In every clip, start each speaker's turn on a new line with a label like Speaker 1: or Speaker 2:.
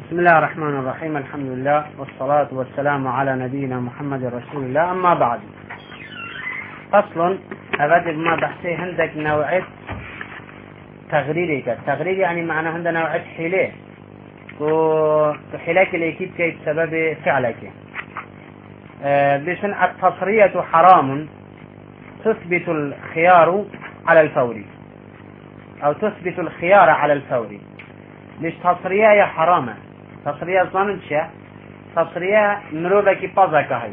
Speaker 1: بسم الله الرحمن الرحيم. الحمد لله والصلاة والسلام على نبينا محمد رسول الله. أما بعد، فصل أبدأ ما بحثي عندك نوعية تغريرك. التغرير يعني معنى عندنا نوعية حيلة وحيلك الأكيد كي بسبب فعلك. بسن التصرية حرام تثبت الخيار على الفور، أو تثبت الخيار على الفور. ليش تصرية يا حرامة؟ تصرية ظنن شيء، تصرية مروبك بازك هاي،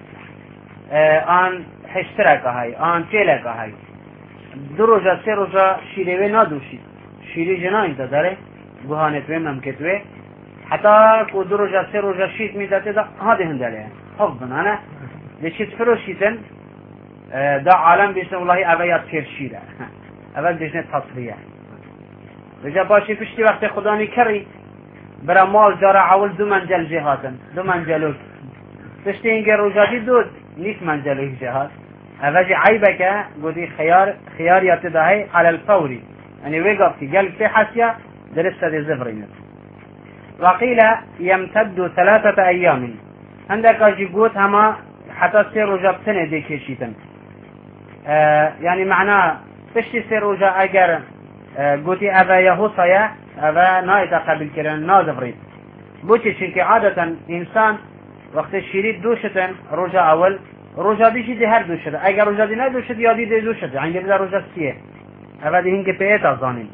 Speaker 1: آن حشترك هاي، آن تيلك هاي. دروجة سروجة شيري نادوشي، شيري جنا انت داره بهانت وين ممكتوه، حتى كو دروجة سروجة شيت ميداته دا هذه هندليه. حفظنا أنا ليش تفروشيتن دا عالم بيشن والله أبيات كير شيرة أبد بيشن تصرية. رجع باشي فشتي وقت خداني كري برا مال جارة عول دو منجل جهاتن، دو منجلوك فشتي انجر رجادي دود نيس منجلوك جهات. أفاجي عيبك قدي خيار يتدهي على الفوري، يعني ويقفتي قال في حسيا درست دي زفرين. وقيل يمتد 3 أيام، عندك أجيبوت هما حتى سير رجاب سنة دي كيشيتن. يعني معناه فشتي سير رجا أجر قوتي أبا يهوصايا أبا نايتا قبل كرن نازفريد بوتي شنكي عادة إنسان وقت الشريط دوشتن رجا أول رجا ديشي دي هر دوشت، أجر رجا دي ندوشت يادي دي دوشت، يعني بدا رجا سيه أبا دي هنك بيئت الظانين.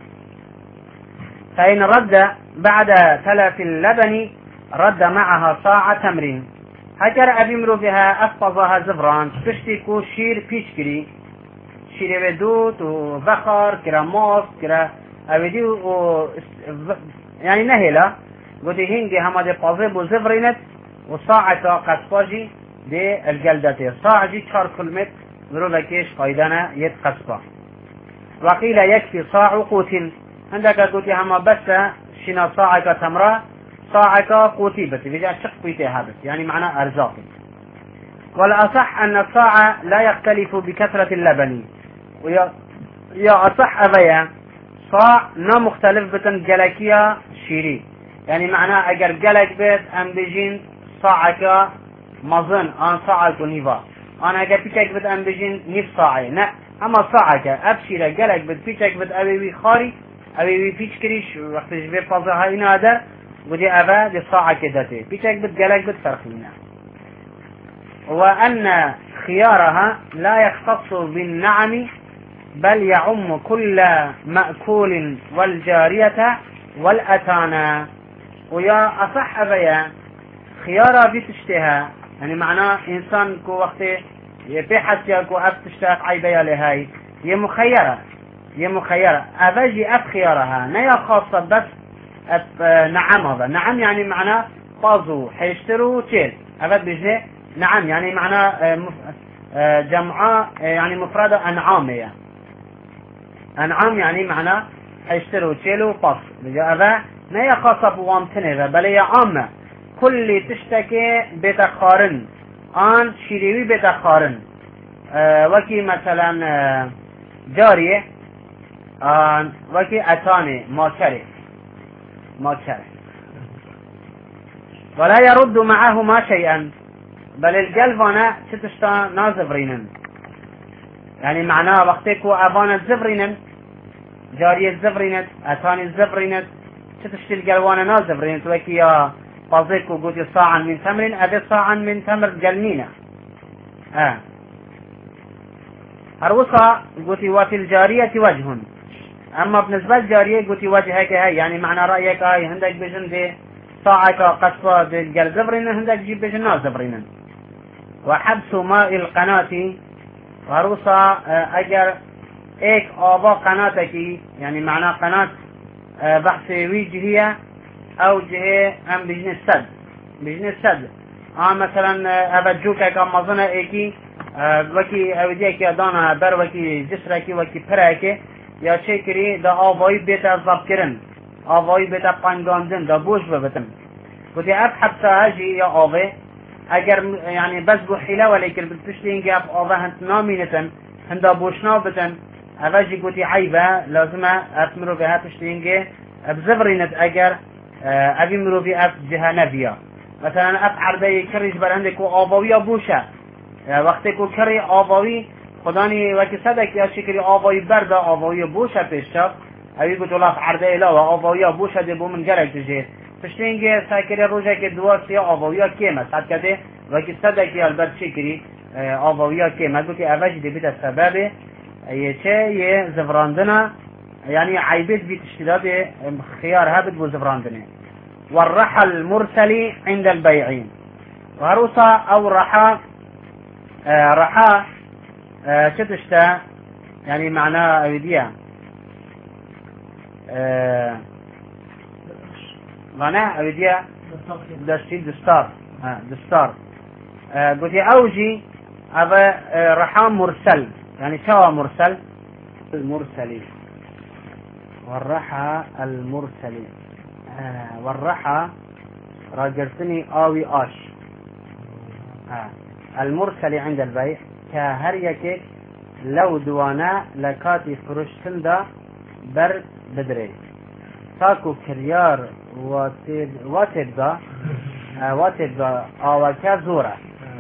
Speaker 1: فإن رد بعد تلف اللبن رد معها صاع تمرين. هكر أبيمرو بها أفضها زفران تشتكو شير بيشكري شيري بدوت وفخر كرا موس كرا أبدي يعني نهلا قدي هنجي هما دي قاضب وزفرينت وصاعة قصباجي دي الجلدتي صاع جي 4 كلمة ضرورة كيش قايدانا يد قصبا. وقيل يكفي صاع قوت، عندك قوتي هما بس شنا صاعك تمرة صاعك قوتي بس بيجا شق قوتي هابت، يعني معنى أرزاقي. والأصح أن الصاع لا يختلف بكثرة اللبن، ويا أصح أبيا صاع نا مختلف بتن جلكيا شيري، يعني معناه أجر جلك بيت أم بيجين صاعك مظن أن صاعك نيفا، أنا أجر بيشك بيت أم بيجين نيف صاعي نا، أما صاعك أبشر جلك بيت بيشك بيت أبي خاري أبي بيش كريش وقت جبه فازها هنا هذا ودي أبا دي صاعك دته بيشك بيت جلك بيت فرخينا. وأن خيارها لا يختص بالنعم بل يعم كل مأكول والجارية والأتانا. ويا أصح أبيا خيارها بتشتها، يعني معناه إنسان كو وقت يبحث يكو أبتشتاق عيبيا لهاي يمخيرة أبجي أب خيارها نيا خاصة بس نعم. هذا نعم يعني معناه طازو حيشتروا تيل أبد بجنه نعم، يعني معناه جمعاء يعني مفردة أنعامية. أنعام يعني معناه حيشتروا تيلو باص بجا أبا نيا خاصة بوامتنه بل هي عامة كل تشتكي بتخارن آن شيريوي بتخارن. وكي مثلا جارية وكي أتاني ماكري ولا يرد معهما شيئا بل القلب أنا ستشتا نازفرينن، يعني معناه وقتك وأبانا زفرينن جارية زفرينت أتاني زفرينت ستشتي القلوانا نازفرينت. وكي يا فازيك وقوتي صاعا من تمر أبي صاعا من تمر قلمينة هروصا قوتي وفي الجارية وجه. أما بالنسبة للجارية قوتي وجهك هاي، يعني معنى رأيك هاي هندك بجن دي صاعك قصفة دي القل زفرينن هندك جيب بجن نازفرينن. وحبس ماء القناة هروصا أجر ايك آبا قناتكي، يعني معنى قناة بحث وجهية او جهة ام بجن السد مثلا ابجوك كم مظنة ايكي وكي اوديك دانا بر وكي جسركي وكي پركي یا چکری دا آوایی بیت از ضبط کرن آوایی بیت پنگاندن دا بوش ببتن ودي ابحث هاجي يا آوه اگر يعني بس بو حيلة ولكن بالتشتين اب آوه هنت نامينتن هندا بوشنا بتن اواجي قوتي عيبة لازم اتمرو بها تشتين بزفرينت اگر ابي مروفي اف جهه نبيا مثلا اف عرضه كريش برنده کو آباوی بوشه وقتی کو کری آباوی خدانی وقتی صدق یا شکری آباوی برده آباوی بوشه پیشتا اوی گوت ولا عرضه الا و آباوی بوشه دی بو من گرک تجه پشتینگه ساکری روزه که دواسی آباوی کیمه صد کده وقتی صدق یا البر شکری آباوی کیمه گوتی اوج دی بیت سبب یه یه زفراندنه يعني عيبت بتشتداد خيار هابت وزفراندنه والرحى المرسل عند البيعين وهروسا او رحى رحى شتشتا يعني معناه اوديا معناه اوديا دستار دستار قلت اوجي ابا رحى مرسل يعني شو مرسل المرسلي والرحى المرسلي والرحى راجرتني آوي آش المرسلي عند البيع كهريك لو دوانا لكاتي فرشتن دا بر بدري تاكو كريار واتب دا آوكا زورة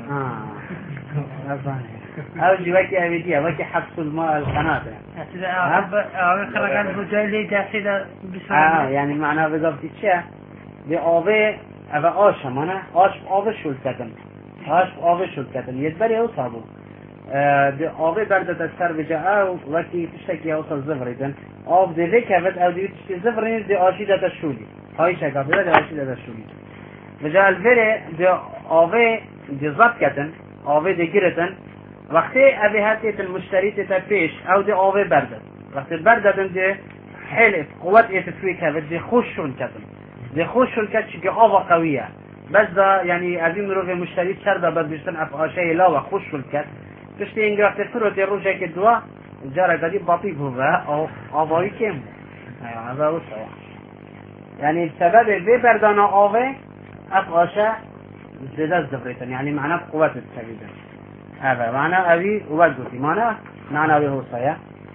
Speaker 1: او جي وكي اويديا وكي حبس الماء القناة يعني معناه بالضبط چه بآوه او آش همانه آش آوه شل کتن آش آوه شل کتن یدبری او صابو بآوه برده سر بجا او وكي تشتكي او صزفريدن آف ده كفت او دي تشتكي زفرين دي آشي ده شولي هاي شكا بلا دي آشي ده شولي بجا الفره دي آوه دي ضبط کتن آوه دي گرتن وقتی اوی هستید المشتری تپیش او دی آوه بردد وقتی برددن دی حلف قوت اتفوی که دی خوش شون کتن دی خوش شون کت چون آوه قویه بس دا یعنی اوی مروف مشتری چر دا بردشتن افعاشه لا و خوش شون کت پشتی اینگه وقتی فرو دی روشه که دوا جاره قدی باطی بوه آوهی کم هذا هو الصواب يعني سبب بي بردان آوه افعاشه زیده زفریتن یعنی معنی قوت السبیدن هذا معنى أبي وقتي معنى أبي هو صيا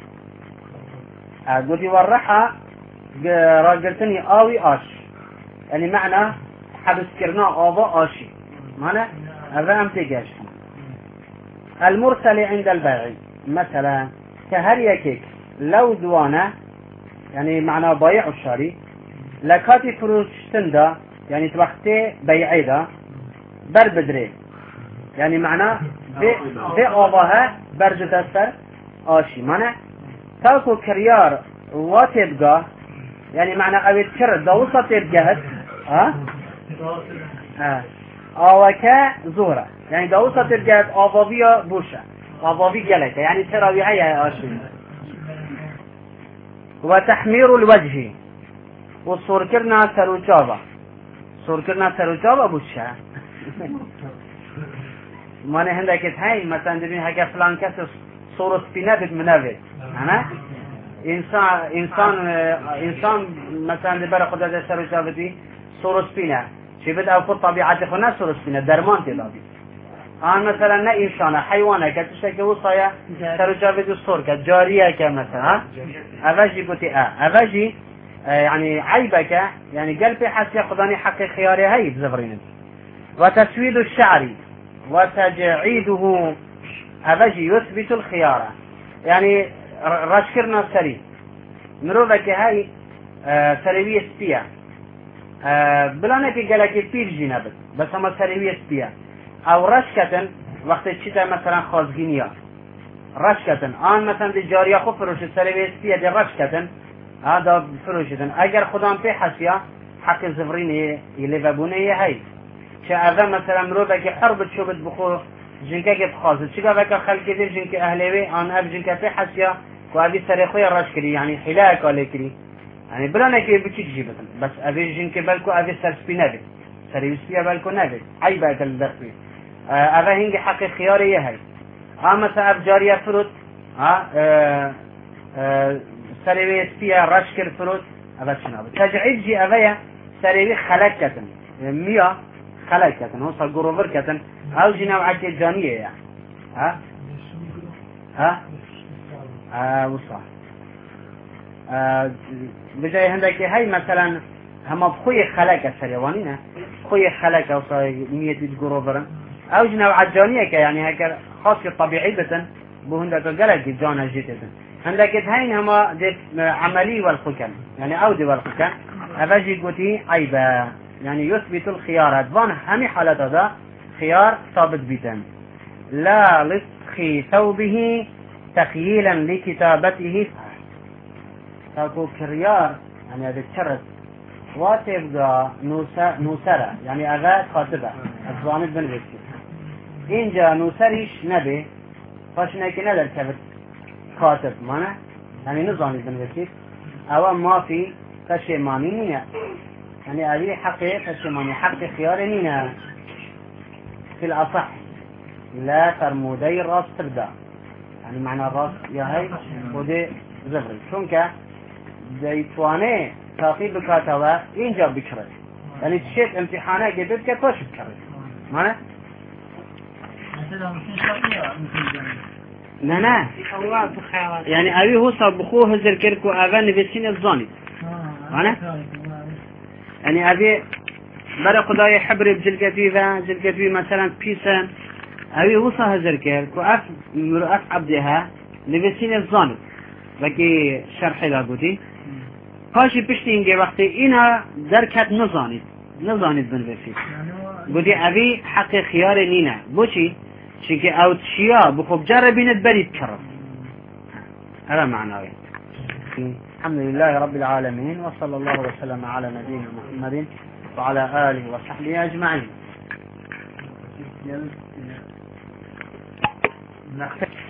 Speaker 1: قلتي والرحى راجلتني آوي آش يعني معنى حبس كرنا آبا آشي معنى هذا أم تيجاش المرسل عند البيع مثلا كهريكك لو دوانا يعني معنى بايع الشاري لكاتي فروش تندا يعني توقتي بيعي دا بربدري يعني معنى به آواها برجت سر آشی معنی تاکو کریار واتبگاه یعنی معنی اوید کر داوسا تبگهت آوکه زهره یعنی داوسا تبگهت آواوی بوشه آواوی گلکه یعنی تراویعه آشی و تحمیر الوجه و سور کرنا سروچاوا بوشه مانه هندکت هی مثلا ببین اگه فلان کس صورت بینه بد منوی انا انسان مثلا برای خدا در سر جاودی صورت بینه چی بد او خود طبیعت خود نه صورت بینه درمان تدابی آن مثلا نه انسان حیوانه که تشته که وصایا سر جاودی صور که جاریه که مثلا اوجی گوتی اوجی يعني عيبك يعني قلبي حسي خداني حق خياري هاي بزفرين وتسويد الشعر وتجعيده أبجي يثبت الخيارة يعني رشكرنا سري مروفك هاي سريوية سبيا بلانك قالك بير جنابت بس هما سريوية سبيا او رشكة وقت تشتا مثلا خازقينيا رشكة آن مثلا دي جارية خب فروش سريوية سبيا دي رشكة هذا فروشتن اگر خدام في حسيا حق زفرين يلفبونه هاي شاذا مثلا مروبك حرب شوبت بخو جنكه بخازل شكا بك خلق دير جنك اهلوي ان اب جنكه في حسيا وابي سرخوي راشكري يعني حلاك عليكري يعني بلا نكي بتجي جيبتن بس ابي جنك بالكو ابي سرسبينه سريسبيا بالكو نبي عيبك الدخل هذا هنج حق خياري هاي مثلا اب جاريه فرود سريوي سبيا راشكر فرود هذا شنو تجعيد جي ابيا سريوي خلقتن ميا خلقتن هو صغروفر كتن او جنا وعك جانيه يعني وصح بجاي عندك هاي مثلا هما بخوي خلق السريوانينا خوي خلق أو صاي مية جروبرن أو جنوا عجانية يعني هكذا خاصة طبيعي بتن بهندك جلك جانا جيتن عندك هين هما ديت عملي والحكم يعني أودي والحكم أفجي قوتي عيبة يعني يثبت الخيارات بان همي حالات هذا خيار ثابت بيتن لا لسخ ثوبه تخييلا لكتابته تاكو كريار يعني هذا الشرط واتبقى نوسرة يعني أغا خاطبة الزوانب بنفسي إنجا نوسريش نبي فاشناكي ندر كبت خاطب مانا يعني نظامي بنفسي أو ما في تشيماني نينا يعني أبي حقي تشيماني حق خيار نينا في الأصح لا ترمودي الراس تبدأ يعني معنى الراس يا هاي ودي زفري شونك ديتواني تاقيب بكاتوا إنجا بكرة يعني تشيت امتحانات جديد كتوش بكرة معنى لا يعني أبي هو صبخوه هزر كيركو أغاني بسين الظاني معنى يعني أبي برا قضايا حبر بجلقتي مثلا بيسان أبي هو هزر كيركو أف عبدها لبسين الظاني لكي شرحي لابوتي قاشي بشتينجي وقتي إنا دركت نظانيد بنفسي قلتي أبي حق خيار نينا بوشي شكي أو تشيا بخب جربين بريد كرم هذا معناه الحمد لله رب العالمين وصلى الله وسلم على نبينا محمد وعلى آله وصحبه أجمعين.